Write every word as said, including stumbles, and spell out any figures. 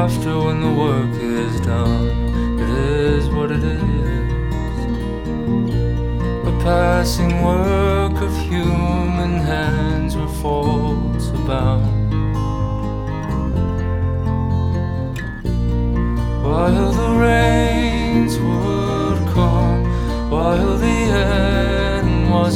after when the work is done. It is what it is, a passing work of human hands where faults abound.